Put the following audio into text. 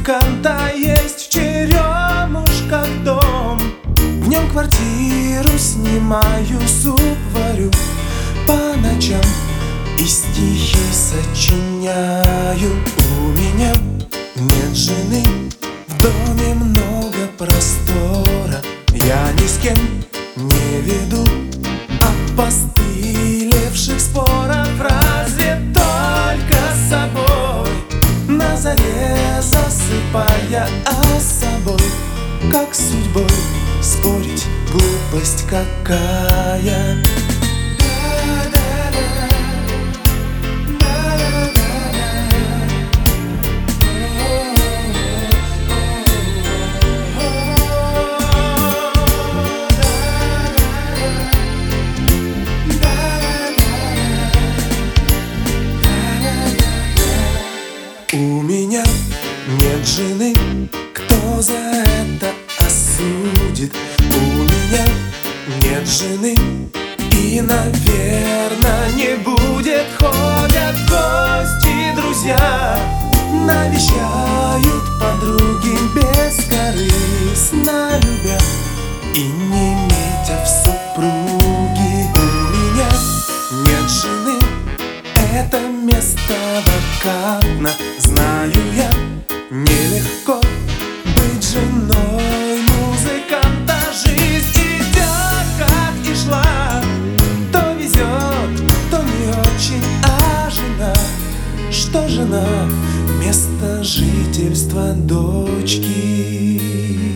музыканта есть в Черемушках дом. В нем квартиру снимаю, суп варю по ночам и стихи сочиняю. У меня нет жены, в доме много простора. Я ни с кем не веду опостылевших споров, разве только с собой, на заре засыпая, а с собой, как с судьбой, спорить глупость какая. У меня нет жены, кто за это осудит? У меня нет жены и, наверное, не будет. Ходят гости, друзья, навещают подруги бескорыстно любя и не метя в супруги. У меня нет жены, это место вакантно. Знаю я, нелегко быть женой музыканта. Жизнь идет, как и шла, то везет, то не очень. А жена, что жена? Место жительства дочки.